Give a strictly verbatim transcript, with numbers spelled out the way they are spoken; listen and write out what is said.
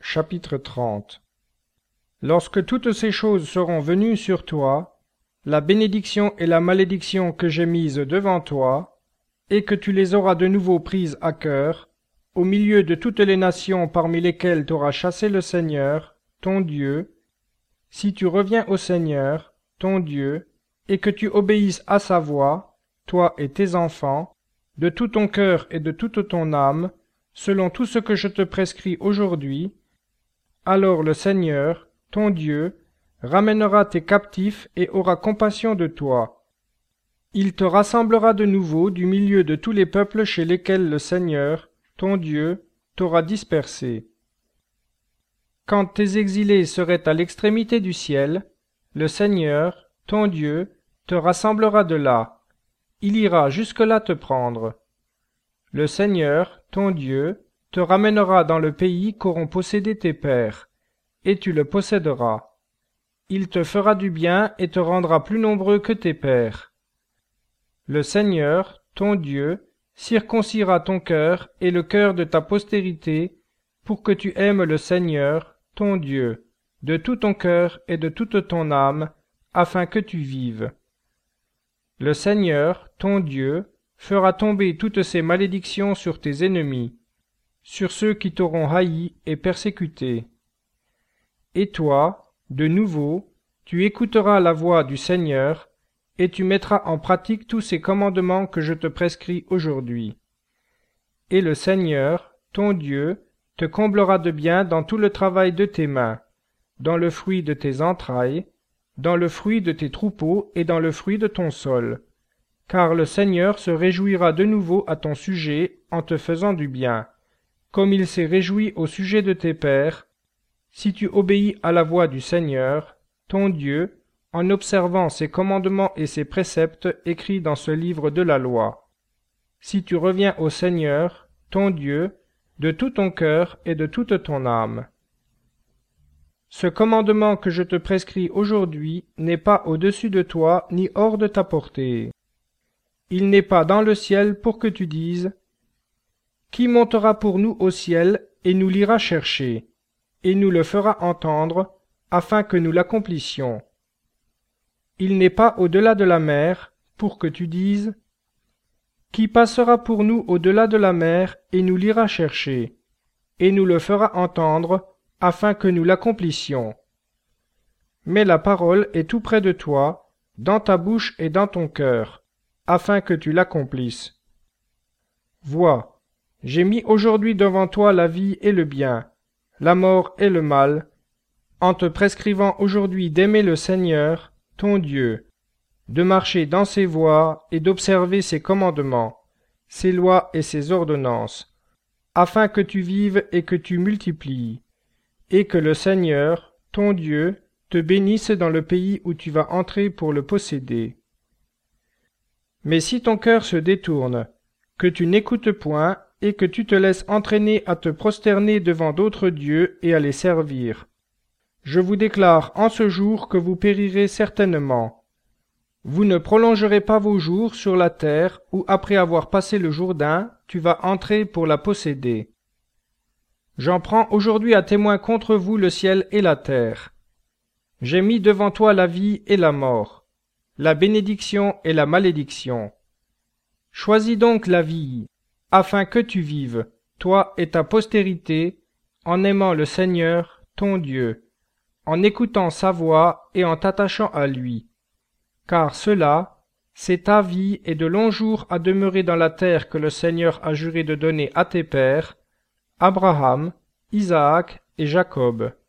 Chapitre trente. Lorsque toutes ces choses seront venues sur toi, la bénédiction et la malédiction que j'ai mises devant toi, et que tu les auras de nouveau prises à cœur, au milieu de toutes les nations parmi lesquelles t'aura chassé le Seigneur, ton Dieu, si tu reviens au Seigneur, ton Dieu, et que tu obéisses à sa voix, toi et tes enfants, de tout ton cœur et de toute ton âme, selon tout ce que je te prescris aujourd'hui, alors le Seigneur, ton Dieu, ramènera tes captifs et aura compassion de toi. Il te rassemblera de nouveau du milieu de tous les peuples chez lesquels le Seigneur, ton Dieu, t'aura dispersé. Quand tes exilés seraient à l'extrémité du ciel, le Seigneur, ton Dieu, te rassemblera de là. Il ira jusque-là te prendre. Le Seigneur, ton Dieu, te ramènera dans le pays qu'auront possédé tes pères, et tu le posséderas. Il te fera du bien et te rendra plus nombreux que tes pères. Le Seigneur, ton Dieu, circoncira ton cœur et le cœur de ta postérité, pour que tu aimes le Seigneur, ton Dieu, de tout ton cœur et de toute ton âme, afin que tu vives. Le Seigneur, ton Dieu, fera tomber toutes ces malédictions sur tes ennemis, sur ceux qui t'auront haï et persécuté. Et toi, de nouveau, tu écouteras la voix du Seigneur, et tu mettras en pratique tous ces commandements que je te prescris aujourd'hui. Et le Seigneur, ton Dieu, te comblera de bien dans tout le travail de tes mains, dans le fruit de tes entrailles, dans le fruit de tes troupeaux et dans le fruit de ton sol. Car le Seigneur se réjouira de nouveau à ton sujet en te faisant du bien, comme il s'est réjoui au sujet de tes pères, si tu obéis à la voix du Seigneur, ton Dieu, en observant ses commandements et ses préceptes écrits dans ce livre de la loi. Si tu reviens au Seigneur, ton Dieu, de tout ton cœur et de toute ton âme. Ce commandement que je te prescris aujourd'hui n'est pas au-dessus de toi ni hors de ta portée. Il n'est pas dans le ciel pour que tu dises « Qui montera pour nous au ciel et nous l'ira chercher, et nous le fera entendre, afin que nous l'accomplissions. » Il n'est pas au-delà de la mer pour que tu dises « Qui passera pour nous au-delà de la mer et nous l'ira chercher, et nous le fera entendre, afin que nous l'accomplissions. » Mais la parole est tout près de toi, dans ta bouche et dans ton cœur, afin que tu l'accomplisses. Vois, j'ai mis aujourd'hui devant toi la vie et le bien, la mort et le mal, en te prescrivant aujourd'hui d'aimer le Seigneur, ton Dieu, de marcher dans ses voies et d'observer ses commandements, ses lois et ses ordonnances, afin que tu vives et que tu multiplies, et que le Seigneur, ton Dieu, te bénisse dans le pays où tu vas entrer pour le posséder. Mais si ton cœur se détourne, que tu n'écoutes point, et que tu te laisses entraîner à te prosterner devant d'autres dieux et à les servir, je vous déclare en ce jour que vous périrez certainement. Vous ne prolongerez pas vos jours sur la terre où, après avoir passé le Jourdain, tu vas entrer pour la posséder. J'en prends aujourd'hui à témoin contre vous le ciel et la terre. J'ai mis devant toi la vie et la mort, la bénédiction et la malédiction. Choisis donc la vie, afin que tu vives, toi et ta postérité, en aimant le Seigneur, ton Dieu, en écoutant sa voix et en t'attachant à lui. Car cela, c'est ta vie et de longs jours à demeurer dans la terre que le Seigneur a juré de donner à tes pères, Abraham, Isaac et Jacob.